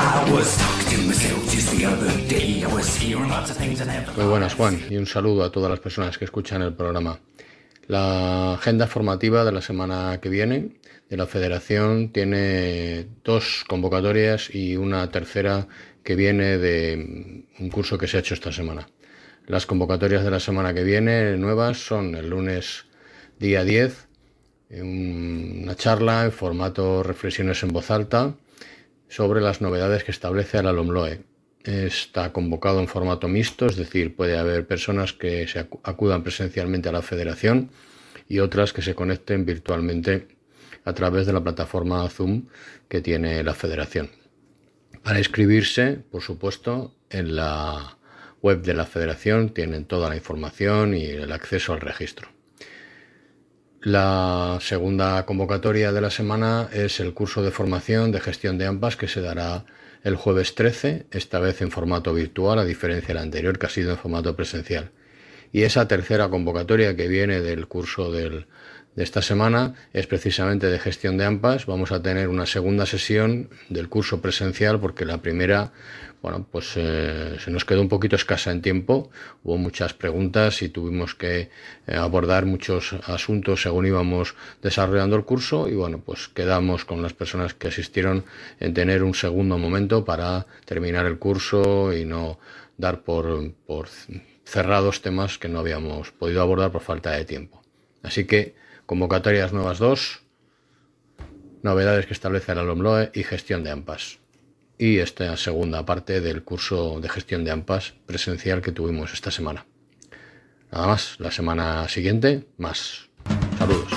Muy buenas, Juan, y un saludo a todas las personas que escuchan el programa. La agenda formativa de la semana que viene de la Federación tiene 2 convocatorias y una tercera que viene de un curso que se ha hecho esta semana. Las convocatorias de la semana que viene nuevas son el lunes día 10, una charla en formato reflexiones en voz alta sobre las novedades que establece la LOMLOE. Está convocado en formato mixto, es decir, puede haber personas que acudan presencialmente a la Federación y otras que se conecten virtualmente a través de la plataforma Zoom que tiene la Federación. Para inscribirse, por supuesto, en la web de la Federación tienen toda la información y el acceso al registro. La segunda convocatoria de la semana es el curso de formación de gestión de AMPAs que se dará el jueves 13, esta vez en formato virtual, a diferencia del anterior que ha sido en formato presencial. Y esa tercera convocatoria que viene del curso de esta semana es precisamente de gestión de AMPAs. Vamos a tener una segunda sesión del curso presencial porque la primera, se nos quedó un poquito escasa en tiempo. Hubo muchas preguntas y tuvimos que abordar muchos asuntos según íbamos desarrollando el curso y quedamos con las personas que asistieron en tener un segundo momento para terminar el curso y no dar por cerrados temas que no habíamos podido abordar por falta de tiempo. Así que convocatorias nuevas 2, novedades que establece la LOMLOE y gestión de AMPAs. Y esta segunda parte del curso de gestión de AMPAs presencial que tuvimos esta semana. Nada más, la semana siguiente, más. Saludos.